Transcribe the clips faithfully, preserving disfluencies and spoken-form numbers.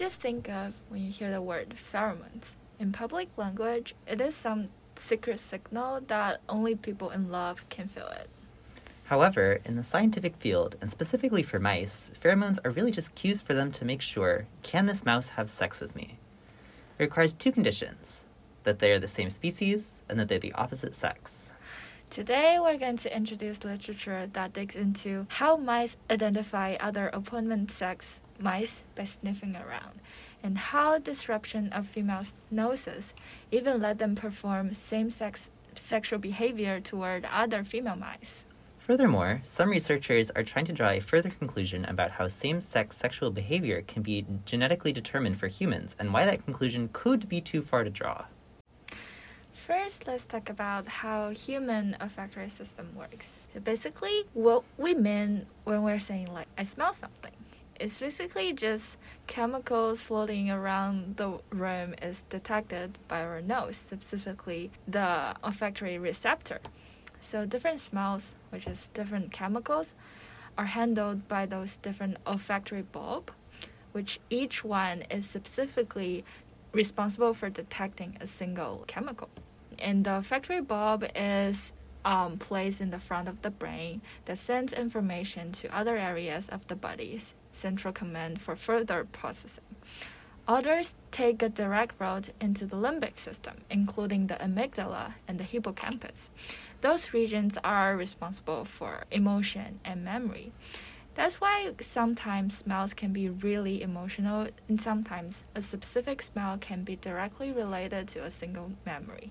do you think of when you hear the word pheromones? In public language, it is some secret signal that only people in love can feel it. However, in the scientific field, and specifically for mice, pheromones are really just cues for them to make sure, can this mouse have sex with me? It requires two conditions, that they are the same species and that they're the opposite sex. Today, we're going to introduce literature that digs into how mice identify other opponent sex mice by sniffing around, and how disruption of females' noses even led them perform same-sex sexual behavior toward other female mice. Furthermore, some researchers are trying to draw a further conclusion about how same-sex sexual behavior can be genetically determined for humans and why that conclusion could be too far to draw. First, let's talk about how human olfactory system works. So basically, what we mean when we're saying, like, I smell something, it's basically just chemicals floating around the room is detected by our nose, specifically the olfactory receptor. So different smells, which is different chemicals, are handled by those different olfactory bulb, which each one is specifically responsible for detecting a single chemical. And the olfactory bulb is um, placed in the front of the brain that sends information to other areas of the body's central command for further processing. Others take a direct route into the limbic system, including the amygdala and the hippocampus. Those regions are responsible for emotion and memory. That's why sometimes smells can be really emotional, and sometimes a specific smell can be directly related to a single memory.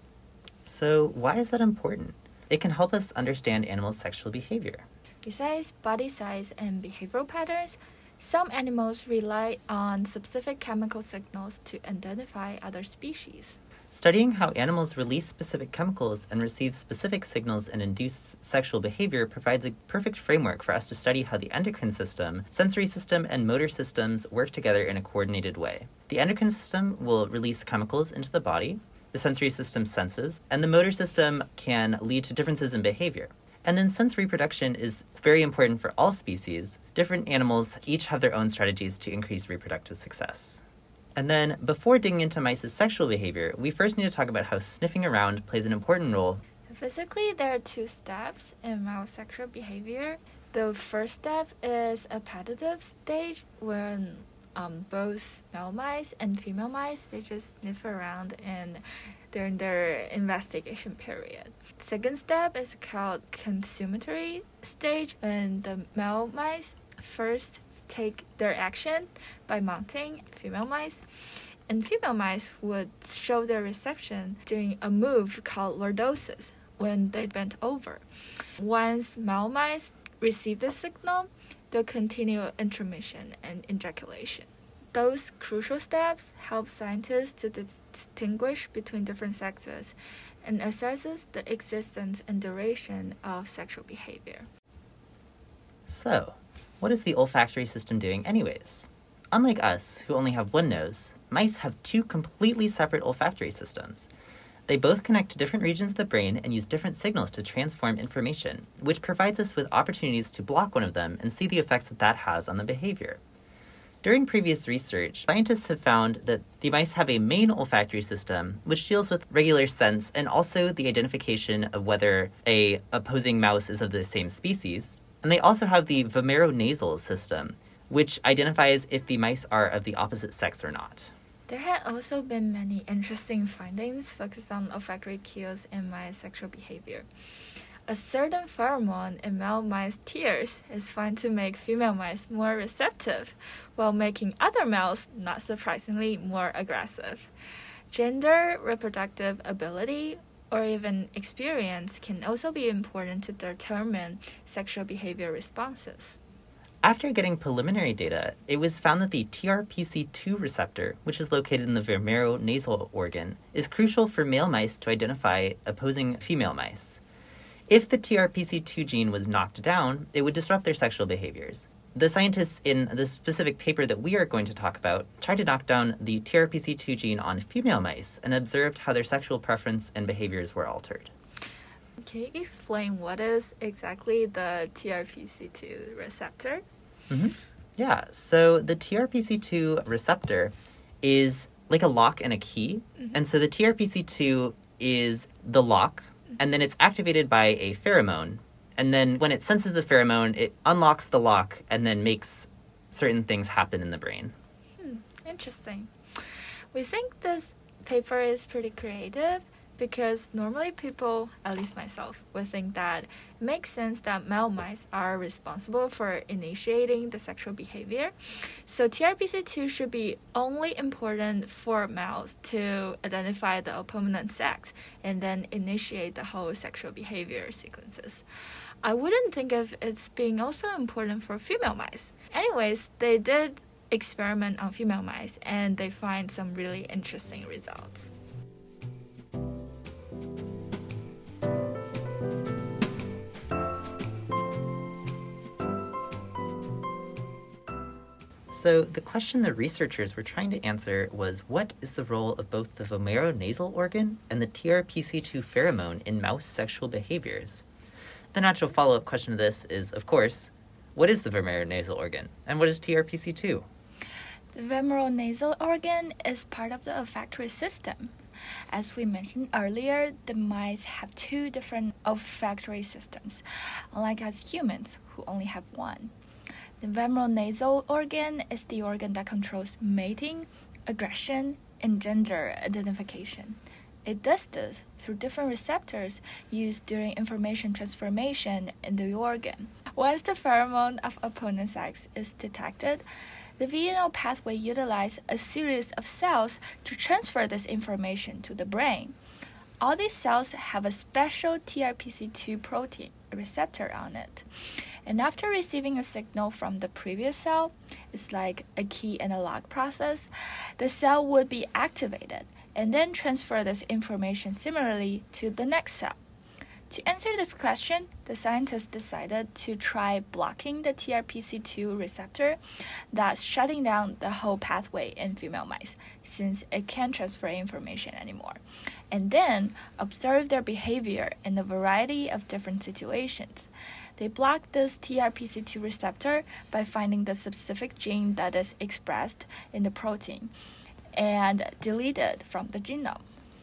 So why is that important? It can help us understand animals' sexual behavior. Besides body size and behavioral patterns, some animals rely on specific chemical signals to identify other species. Studying how animals release specific chemicals and receive specific signals and induce sexual behavior provides a perfect framework for us to study how the endocrine system, sensory system, and motor systems work together in a coordinated way. The endocrine system will release chemicals into the body, the sensory system senses, and the motor system can lead to differences in behavior. And then since reproduction is very important for all species, different animals each have their own strategies to increase reproductive success. And then, before digging into mice's sexual behavior, we first need to talk about how sniffing around plays an important role. Physically, there are two steps in mouse sexual behavior. The first step is appetitive stage, when um, both male mice and female mice, they just sniff around in, during their investigation period. Second step is called consummatory stage, when the male mice first take their action by mounting female mice, and female mice would show their reception during a move called lordosis, when they bent over. Once male mice receive the signal, they'll continue intromission and ejaculation. Those crucial steps help scientists to distinguish between different sexes and assesses the existence and duration of sexual behavior. So, what is the olfactory system doing anyways? Unlike us, who only have one nose, mice have two completely separate olfactory systems. They both connect to different regions of the brain and use different signals to transform information, which provides us with opportunities to block one of them and see the effects that that has on the behavior. During previous research, scientists have found that the mice have a main olfactory system, which deals with regular scents and also the identification of whether a opposing mouse is of the same species. And they also have the vomeronasal system, which identifies if the mice are of the opposite sex or not. There have also been many interesting findings focused on olfactory cues in mice sexual behavior. A certain pheromone in male mice tears is found to make female mice more receptive, while making other males, not surprisingly, more aggressive. Gender, reproductive ability, or even experience can also be important to determine sexual behavior responses. After getting preliminary data, it was found that the T R P C two receptor, which is located in the vomeronasal organ, is crucial for male mice to identify opposing female mice. If the T R P C two gene was knocked down, it would disrupt their sexual behaviors. The scientists in the specific paper that we are going to talk about tried to knock down the T R P C two gene on female mice and observed how their sexual preference and behaviors were altered. Can you explain what is exactly the T R P C two receptor? Mm-hmm. Yeah, so the T R P C two receptor is like a lock and a key. Mm-hmm. And so the T R P C two is the lock, mm-hmm. and then it's activated by a pheromone. And then when it senses the pheromone, it unlocks the lock and then makes certain things happen in the brain. Hmm, interesting. We think this paper is pretty creative because normally people, at least myself, would think that it makes sense that male mice are responsible for initiating the sexual behavior. So T R P C two should be only important for males to identify the opponent sex and then initiate the whole sexual behavior sequences. I wouldn't think of it being also important for female mice. Anyways, they did experiment on female mice and they find some really interesting results. So the question the researchers were trying to answer was, what is the role of both the vomeronasal organ and the T R P C two pheromone in mouse sexual behaviors? The natural follow-up question to this is, of course, what is the vomeronasal organ, and what is T R P C two? The vomeronasal organ is part of the olfactory system. As we mentioned earlier, the mice have two different olfactory systems, unlike us humans, who only have one. The vomeronasal organ is the organ that controls mating, aggression, and gender identification. It does this through different receptors used during information transformation in the organ. Once the pheromone of opponent sex is detected, the V N O pathway utilizes a series of cells to transfer this information to the brain. All these cells have a special T R P C two protein, a receptor on it. And after receiving a signal from the previous cell, it's like a key and a lock process, the cell would be activated and then transfer this information similarly to the next cell. To answer this question, the scientists decided to try blocking the T R P C two receptor, thus shutting down the whole pathway in female mice, since it can't transfer information anymore, and then observe their behavior in a variety of different situations. They block this T R P C two receptor by finding the specific gene that is expressed in the protein and delete it from the genome.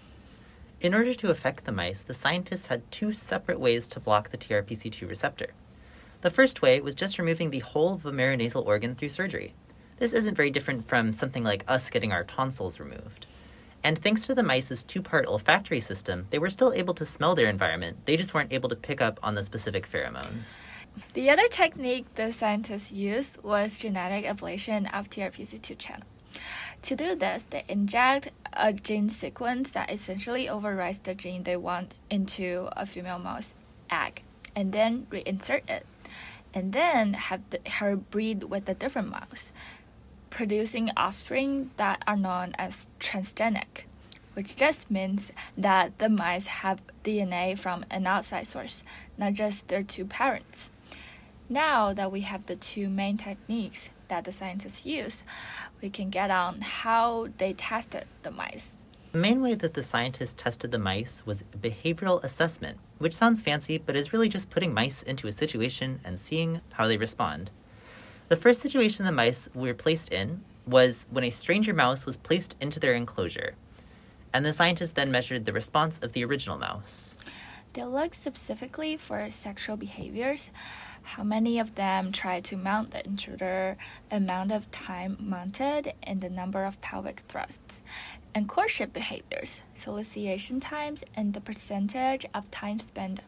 In order to affect the mice, the scientists had two separate ways to block the T R P C two receptor. The first way was just removing the whole vomeronasal organ through surgery. This isn't very different from something like us getting our tonsils removed. And thanks to the mice's two-part olfactory system, they were still able to smell their environment. They just weren't able to pick up on the specific pheromones. The other technique the scientists used was genetic ablation of T R P C two channel. To do this, they inject a gene sequence that essentially overrides the gene they want into a female mouse egg, and then reinsert it, and then have the, her breed with a different mouse, producing offspring that are known as transgenic, which just means that the mice have D N A from an outside source, not just their two parents. Now that we have the two main techniques that the scientists use, we can get on how they tested the mice. The main way that the scientists tested the mice was behavioral assessment, which sounds fancy, but is really just putting mice into a situation and seeing how they respond. The first situation the mice were placed in was when a stranger mouse was placed into their enclosure, and the scientists then measured the response of the original mouse. They looked specifically for sexual behaviors, how many of them tried to mount the intruder, amount of time mounted, and the number of pelvic thrusts, and courtship behaviors, solicitation times, and the percentage of time spent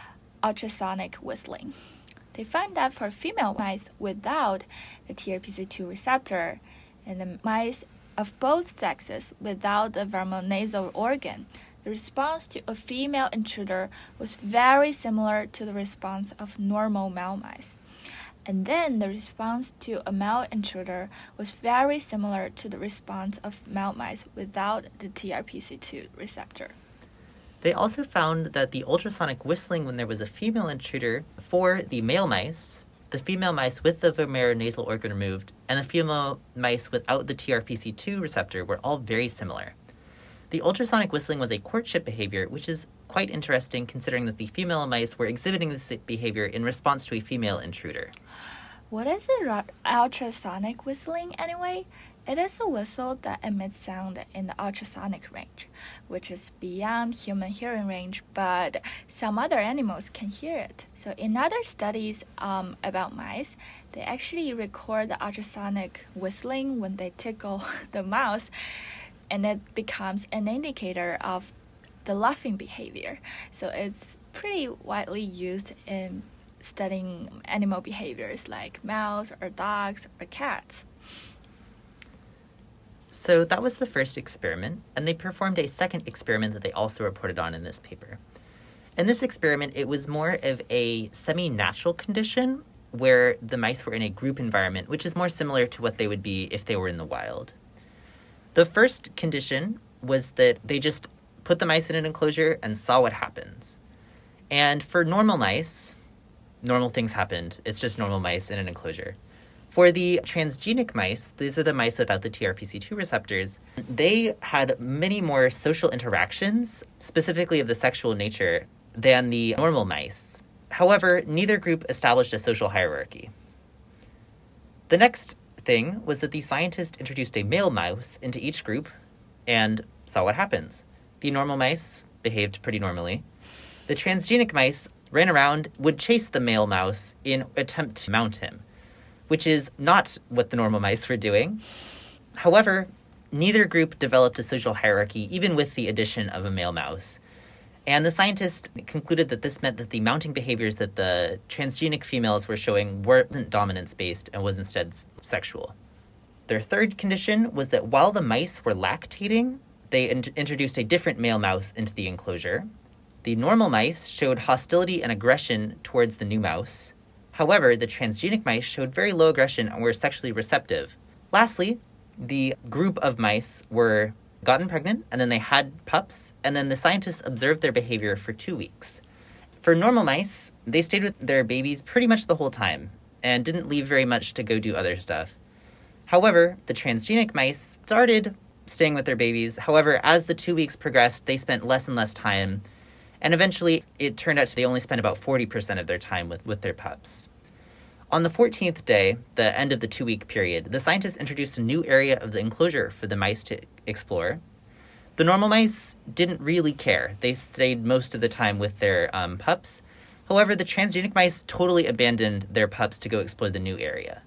ultrasonic whistling. They found that for female mice without the T R P C two receptor and the mice of both sexes without the vomeronasal organ, the response to a female intruder was very similar to the response of normal male mice. And then the response to a male intruder was very similar to the response of male mice without the T R P C two receptor. They also found that the ultrasonic whistling when there was a female intruder for the male mice, the female mice with the vomeronasal organ removed, and the female mice without the T R P C two receptor were all very similar. The ultrasonic whistling was a courtship behavior, which is quite interesting considering that the female mice were exhibiting this behavior in response to a female intruder. What is a ultrasonic whistling anyway? It is a whistle that emits sound in the ultrasonic range, which is beyond human hearing range, but some other animals can hear it. So in other studies um, about mice, they actually record the ultrasonic whistling when they tickle the mouse, and it becomes an indicator of the laughing behavior. So it's pretty widely used in studying animal behaviors like mouse or dogs or cats. So that was the first experiment, and they performed a second experiment that they also reported on in this paper. In this experiment, it was more of a semi-natural condition where the mice were in a group environment, which is more similar to what they would be if they were in the wild. The first condition was that they just put the mice in an enclosure and saw what happens. And for normal mice, normal things happened. It's just normal mice in an enclosure. For the transgenic mice, these are the mice without the T R P C two receptors, they had many more social interactions, specifically of the sexual nature, than the normal mice. However, neither group established a social hierarchy. The next thing was that the scientist introduced a male mouse into each group and saw what happens. The normal mice behaved pretty normally. The transgenic mice ran around, would chase the male mouse in attempt to mount him, which is not what the normal mice were doing. However, neither group developed a social hierarchy, even with the addition of a male mouse. And the scientists concluded that this meant that the mounting behaviors that the transgenic females were showing weren't dominance-based and was instead sexual. Their third condition was that while the mice were lactating, they in- introduced a different male mouse into the enclosure. The normal mice showed hostility and aggression towards the new mouse. However, the transgenic mice showed very low aggression and were sexually receptive. Lastly, the group of mice were gotten pregnant, and then they had pups, and then the scientists observed their behavior for two weeks. For normal mice, they stayed with their babies pretty much the whole time, and didn't leave very much to go do other stuff. However, the transgenic mice started staying with their babies. However, as the two weeks progressed, they spent less and less time, and eventually it turned out they only spent about forty percent of their time with, with their pups. On the fourteenth day, the end of the two-week period, the scientists introduced a new area of the enclosure for the mice to explore. The normal mice didn't really care. They stayed most of the time with their um, pups. However, the transgenic mice totally abandoned their pups to go explore the new area.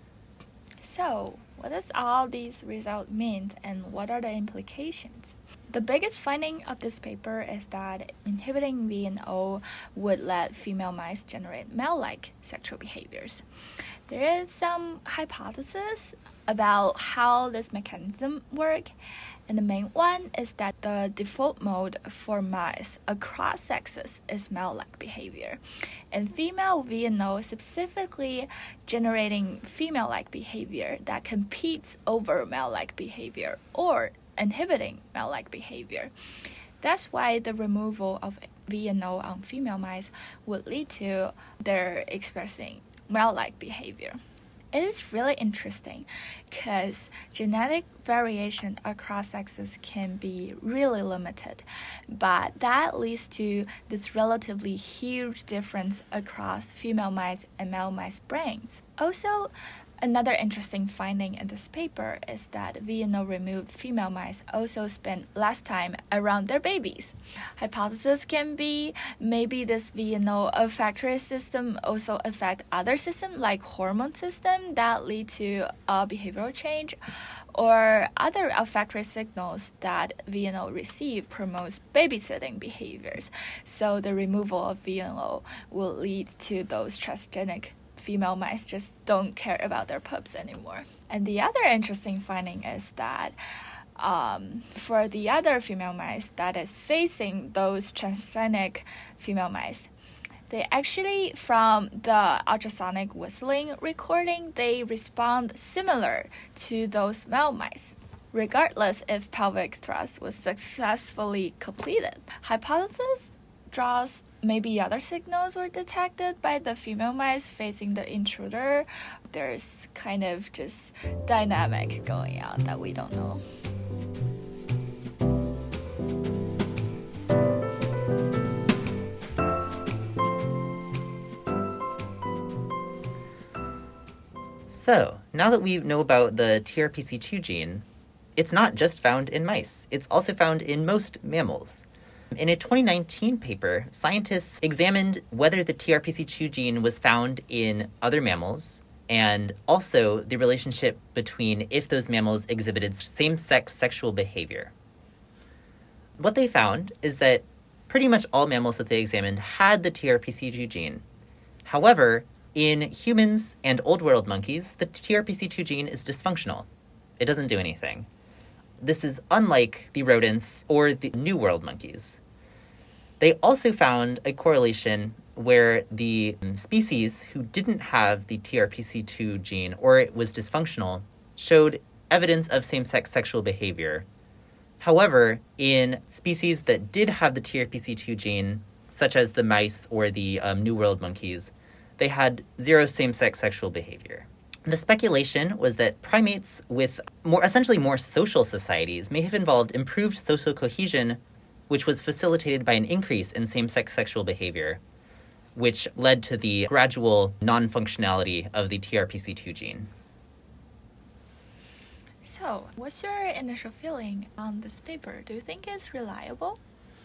So, what does all these results mean, and what are the implications? The biggest finding of this paper is that inhibiting V N O would let female mice generate male-like sexual behaviors. There is some hypothesis about how this mechanism works, and the main one is that the default mode for mice across sexes is male-like behavior, and female V N O specifically generating female-like behavior that competes over male-like behavior or inhibiting male-like behavior. That's why the removal of V N O on female mice would lead to their expressing male-like behavior. It is really interesting because genetic variation across sexes can be really limited, but that leads to this relatively huge difference across female mice and male mice brains. Also, another interesting finding in this paper is that V N O-removed female mice also spend less time around their babies. Hypothesis can be maybe this V N O olfactory system also affect other systems like hormone system that lead to a behavioral change, or other olfactory signals that V N O receive promotes babysitting behaviors. So the removal of V N O will lead to those transgenic female mice just don't care about their pups anymore. And the other interesting finding is that um, for the other female mice that is facing those transgenic female mice, they actually, from the ultrasonic whistling recording, they respond similar to those male mice, regardless if pelvic thrust was successfully completed. Hypothesis draws maybe other signals were detected by the female mice facing the intruder. There's kind of just dynamic going on that we don't know. So, now that we know about the T R P C two gene, it's not just found in mice. It's also found in most mammals. In a twenty nineteen paper, scientists examined whether the T R P C two gene was found in other mammals and also the relationship between if those mammals exhibited same-sex sexual behavior. What they found is that pretty much all mammals that they examined had the T R P C two gene. However, in humans and Old World monkeys, the T R P C two gene is dysfunctional. It doesn't do anything. This is unlike the rodents or the New World monkeys. They also found a correlation where the species who didn't have the T R P C two gene or it was dysfunctional showed evidence of same-sex sexual behavior. However, in species that did have the T R P C two gene, such as the mice or the um, New World monkeys, they had zero same-sex sexual behavior. The speculation was that primates with more, essentially more social societies may have involved improved social cohesion, which was facilitated by an increase in same-sex sexual behavior, which led to the gradual non-functionality of the T R P C two gene. So, what's your initial feeling on this paper? Do you think it's reliable?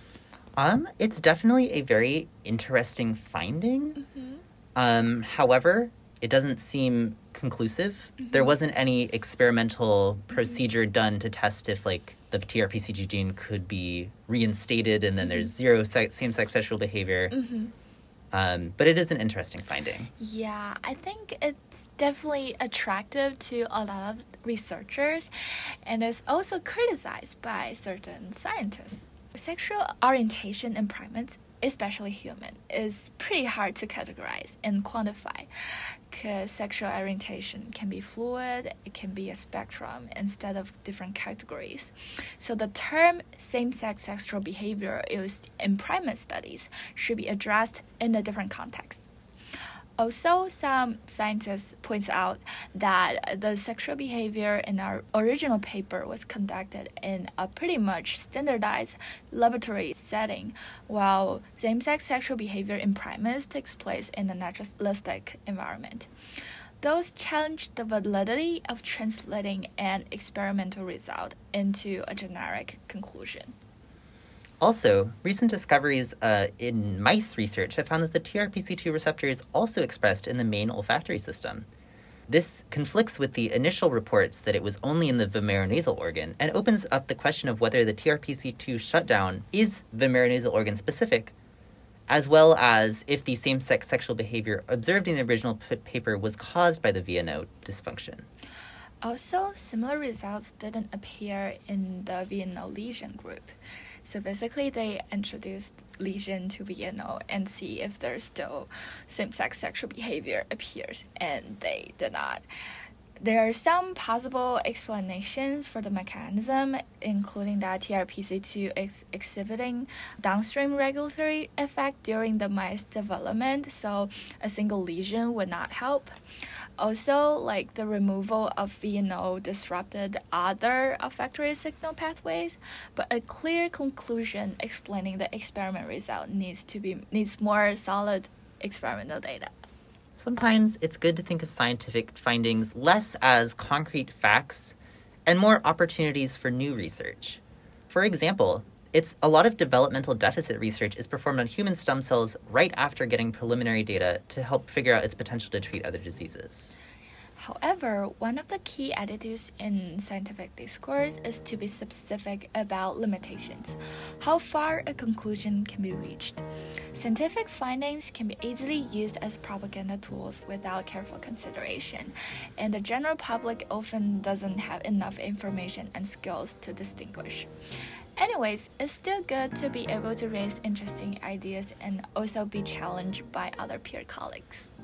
Um, it's definitely a very interesting finding. Mm-hmm. Um, however, it doesn't seem conclusive. Mm-hmm. There wasn't any experimental mm-hmm. procedure done to test if, like, the T R P C two gene could be reinstated and then mm-hmm. there's zero se- same-sex sexual behavior. Mm-hmm. Um, but it is an interesting finding. Yeah, I think it's definitely attractive to a lot of researchers, and it's also criticized by certain scientists. Sexual orientation in primates, especially human, is pretty hard to categorize and quantify, because sexual orientation can be fluid, it can be a spectrum instead of different categories. So the term same-sex sexual behavior used in primate studies should be addressed in a different context. Also, some scientists point out that the sexual behavior in our original paper was conducted in a pretty much standardized laboratory setting, while same-sex sexual behavior in primates takes place in a naturalistic environment. Those challenge the validity of translating an experimental result into a generic conclusion. Also, recent discoveries uh, in mice research have found that the T R P C two receptor is also expressed in the main olfactory system. This conflicts with the initial reports that it was only in the vomeronasal organ and opens up the question of whether the T R P C two shutdown is vomeronasal organ specific, as well as if the same-sex sexual behavior observed in the original p- paper was caused by the V N O dysfunction. Also, similar results didn't appear in the V N O lesion group. So basically, they introduced lesion to V N O and see if there's still same-sex sexual behavior appears, and they did not. There are some possible explanations for the mechanism, including that T R P C two is exhibiting downstream regulatory effect during the mice development, so a single lesion would not help. Also, like the removal of V N O disrupted other olfactory signal pathways, but a clear conclusion explaining the experiment result needs to be needs more solid experimental data. Sometimes it's good to think of scientific findings less as concrete facts and more opportunities for new research. For example, it's a lot of developmental deficit research is performed on human stem cells right after getting preliminary data to help figure out its potential to treat other diseases. However, one of the key attitudes in scientific discourse is to be specific about limitations, how far a conclusion can be reached. Scientific findings can be easily used as propaganda tools without careful consideration, and the general public often doesn't have enough information and skills to distinguish. Anyways, it's still good to be able to raise interesting ideas and also be challenged by other peer colleagues.